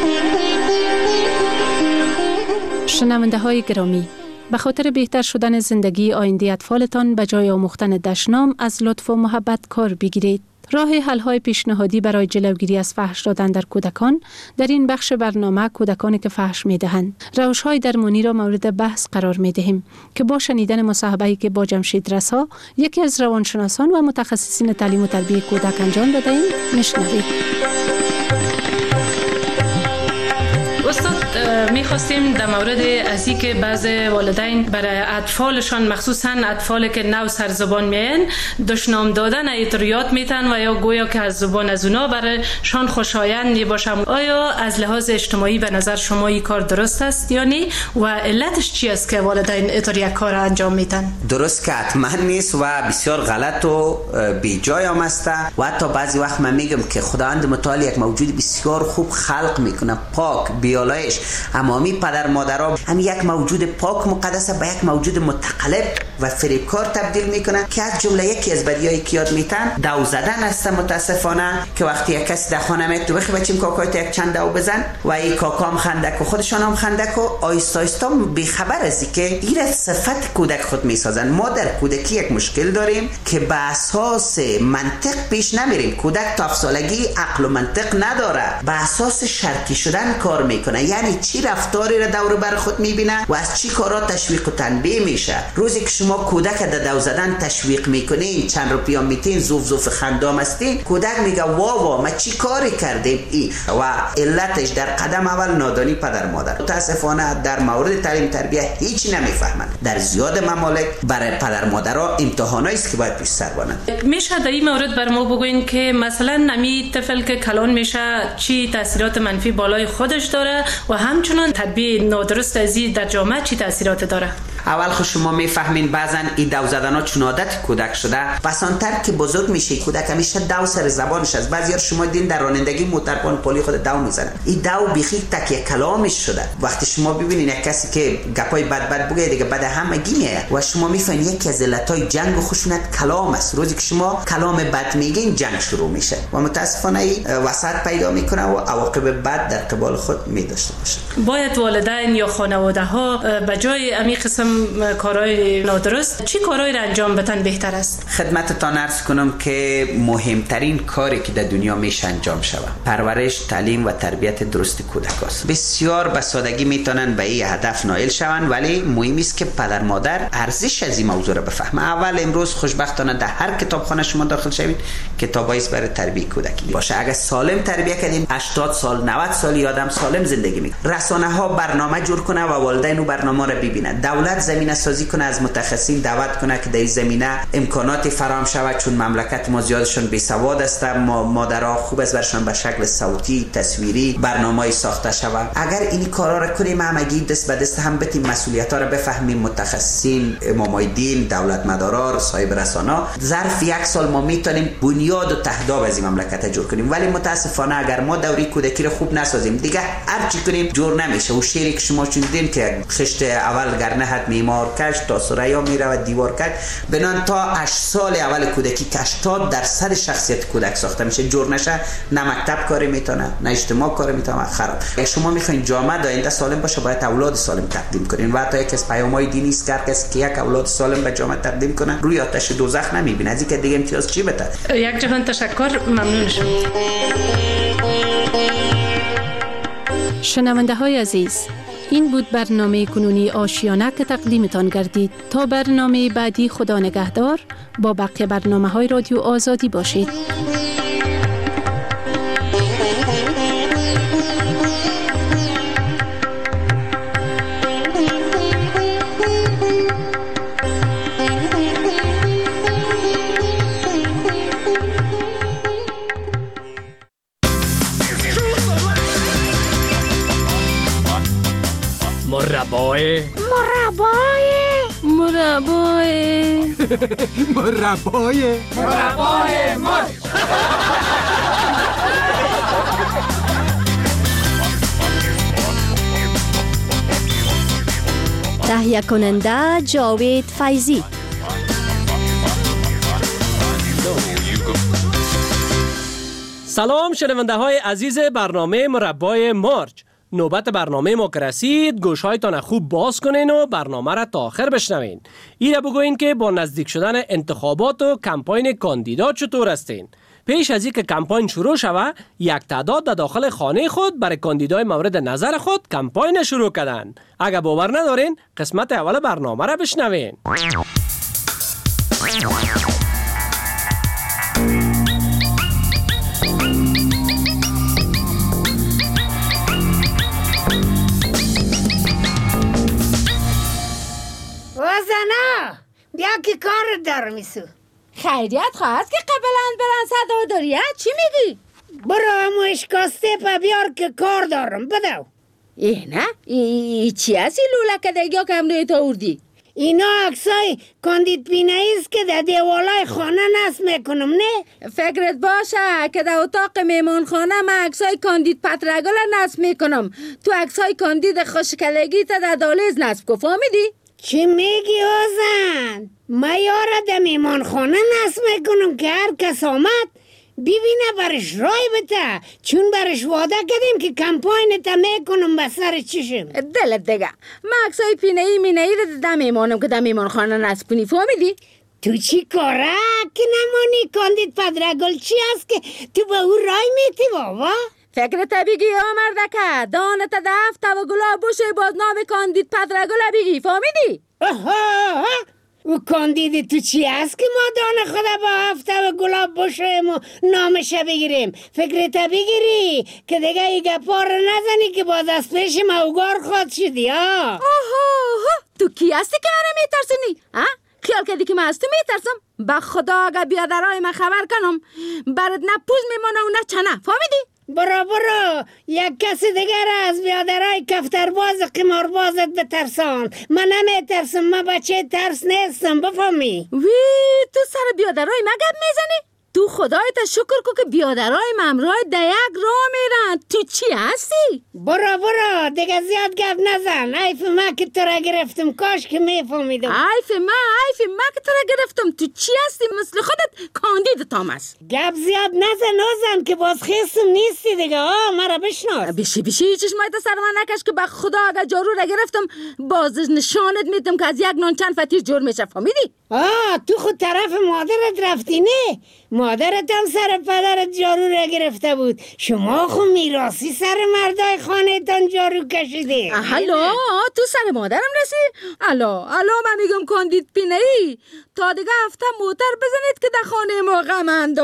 شنونده های گرامی، به خاطر بهتر شدن زندگی آینده اطفالتان به جای آموختن دشنام از لطف و محبت کار بگیرید. راه حل‌های پیشنهادی برای جلوگیری از فحش دادن در کودکان در این بخش برنامه کودکانی که فحش می‌دهند روش‌های درمانی را مورد بحث قرار می‌دهیم که با شنیدن مصاحبه‌ای که با جمشید رسا یکی از روانشناسان و متخصصین تعلیم و تربیت کودک انجام داده‌ایم میشنوید. استاد میخواستیم در مورد از این که بعض والدین برای اطفالشان مخصوصا اطفالی که نو سر زبان میین دشنام دادن اطریات میتن و یا گویا که از زبان از اونا برایشان خوشایند باشه. آیا از لحاظ اجتماعی به نظر شما این کار درست است یا نه و علتش چی است که والدین اطریه کار انجام میتن؟ درست که حتما نیست و بسیار غلط و بی جای هم است و حتی بعضی وقت من میگم که خداوند متعال یک موجود بسیار خوب خلق میکنه، پاک بیالایش. امامی پدر مادرها هم یک موجود پاک مقدس به یک موجود متقلب و فریبکار تبدیل میکنه که از جمله یکی از بدیهایی که یاد میتن دو زدن است. متاسفانه که وقتی یک کسی در خانه میاد تو بخی بچیم کاکایت یک چند دو بزن و این کاکا هم خندک و خودشان هم خندک و آیستا آیستا بیخبر از که این صفت کودک خود میسازن. ما در کودکی یک مشکل داریم که به اساس منطق پیش نمیریم. کودک تا 7 سالگی عقل و منطق نداره، به اساس شرطی شدن کار میکنه. یعنی چی رفتاری را دور بر خود میبینه و از چی کارا تشویق و تنبیه میشه. روزی که شما کودک در دو زدن تشویق میکنین، چند روپیا میتین، زوف خندام هستین، کودک میگه وا ما چی کاری کردیم ای و علتش در قدم اول نادانی پدر مادر. متاسفانه در مورد تعلیم تربیت هیچ نمیفهمند. در زیاد ممالک برای پدر مادرها امتحانایی است که باید پیش سر بانند. میشه در این مورد بر ما بگوین که مثلا نمی طفل که کلان میشه چی تاثیرات منفی بالای خودش داره و همچنان تربیت نادرست ازی در جامعه چی تاثیرات داره؟ اول خود شما میفهمین بعضن این دو زدن ها چون عادت کودک شده، پسانتر که بزرگ میشه کودک همیشه دو سر زبانش است. بعضی‌ها شما دین در رانندگی موترپان پلی خود دو میزنن. این دو بیخی تکیه کلامش شده. وقتی شما ببینین یک کسی که گپای بد بگه دیگه بعد همگی میاد و شما میفهمین یکی از علتهای جنگ و خشونت کلام است. روزی که شما کلام بد میگین جنگ شروع میشه و متاسفانه این وسط پیدا میکنه و عواقب بد در قبال خود میداشته باشه. باید والدین یا خانواده ها به جای امی قسم کارهای نادرست چی کارهایی را انجام بدن بهتر است؟ خدمتتان عرض کنم که مهمترین کاری که در دنیا میشه انجام شود پرورش، تعلیم و تربیت درست کودک است. بسیار به سادگی میتونن به این هدف نائل شوند، ولی مهم است که پدر مادر ارزش از این موضوع را بفهمه. اول امروز خوشبختانه در هر کتابخانه شما داخل شوید کتابایی است برای تربیت کودکی باشه. اگر سالم تربیت کردیم 80 سال 90 سال آدم سالم زندگی میکنه. رسانه ها برنامه جور کنه و والدین و برنامه را ببینن. دولت زمینه سازی کنه، از متخصصین دعوت کنه که در این زمینه امکانات فراهم شود، چون مملکت ما زیادشون بی سواد هستند. مادرها خوب است برشان به شکل صوتی تصویری برنامه‌ای ساخته شود. اگر این کارا را کنیم همگی دست به دست هم بتیم مسئولیت‌ها را بفهمیم، متخصصین، امامای دین، دولت مدارا، صاحب رسانه، ظرف 1 سال ما میتونیم بنیاد و تهداب از این مملکت جور کنیم. ولی متاسفانه اگر ما دوره کودکی را خوب نسازیم دیگه هر چی کنیم جور نمیشه. و شعری که شما چندین که خشت اول گرنهت میمار کش تا سریا میره و دیوار کش، بنان تا 8 سال اول کودکی که 80% شخصیت کودک ساخته میشه. جور نشه نه مکتب کاری میتونه نه اجتماع کاری میتونه، خراب. اگه شما میخواین جامعه آینده سالم باشه باید اولاد سالم تقدیم کنین و حتی یک از پیام‌های دینی است که هر کسی که یک اولاد سالم به جامعه تقدیم کنه روی آتش دوزخ نمیبینه. از اینکه دیگه امتیاز چی بده. یک جهان تشکر، ممنون شدم. شنونده های عزیز، این بود برنامه کنونی آشیانه که تقدیمتان گردید. تا برنامه بعدی خدا نگهدار، با بقیه برنامه های رادیو آزادی باشید. مربای مرچ. تهیه کننده جاوید فیضی. سلام شنونده های عزیز برنامه مربای مارچ. نوبت برنامه ما که رسید، گوشهایتان خوب باز کنین و برنامه را تا آخر بشنوین. ایره بگوین که با نزدیک شدن انتخابات و کمپاین کاندیدا چطور هستین. پیش از اینکه کمپاین شروع شود، یک تعداد در داخل خانه خود برای کاندیدای مورد نظر خود کمپاین شروع کردن. اگر باور ندارین، قسمت اول برنامه را بشنوین. وزنا بیا که کار دارم ایسو. خیریت خواهد که قبلا برن صدا داریت چی میگی؟ برو همو اشکاسته پا بیار که کار دارم بدو. نه؟ چی هستی لولک دیگه که هم روی تا اردی؟ اینا عکسای کاندید پینایی است که در دیوالای خانه نصب میکنم نه؟ فکرت باشه که در اتاق میمان خانه من عکسای کاندید پترگل نصب میکنم. تو عکسای کاندید خوشکلگی تا در دالیز نصب کو فهمیدی؟ چی میگی اوزن؟ ما یاره در میمان خانه نصب میکنم که هر کس آمد ببینه برش رای بده، چون برش وعده کردیم که کمپاین تا میکنم به سر چشم. دلت دیگه من عکسای پینه‌ای مینه‌ای رو در میمانم که در میمان خانه نصب کنی فهمیدی؟ تو چی کاره که نمانی کاندید پدرگل چی هست که تو به او رای میتی بابا؟ فکرت بگی آمردکه دانت دفت و گلاب بوشه باز نام کاندید پدرگل بگی فهمیدی؟ او کاندید تو چی هست که ما دانه خدا با هفته و گلاب بشویم و نامش بگیریم؟ فکرت بگیری که دیگه ای گپا رو نزنی که باز از پیش موگار خود شدی ها. تو کی هستی که منو میترسونی؟ خیال کردی که من از تو میترسم؟ به خدا اگه بیادرای من خبر کنم برات نه پوز میمانه و نه چنه فهمیدی؟ برو یک کسی دیگر از بیادرای کفترباز قماربازت بترسان. من نمیترسم، من بچه ترس نیستم بفهمی. تو سر بیادرای من گپ میزنی؟ تو خدایت شکر کو که بیادرای ممرای دیگ راه میرن. تو چی هستی؟ برو دیگه زیاد گپ نزن. عیف من که تو را گرفتم، کاش که میفهمیدم. عیف من که تو را گرفتم. تو چی هستی؟ مثل خودت کاندید تامس. گپ زیاد نزن که باز خیستم نیستی دیگه. مرا بشناس. بیشی چشمایت سر من نکش که به خدا اگر جارو را گرفتم باز نشانت میدم که از یک نان چند فتیش جور میشه فهمیدی؟ تو خود طرف مادرت رفتی نه؟ مادرت هم سر پدرت جارو را گرفته بود. شما خود میراسی سر مردای خانه تان جارو کشیده. هلو تو سر مادرم رسی؟ الو من میگم کاندید پینه‌ای تا دیگه هفته موتر بزنید که در خانه ما غم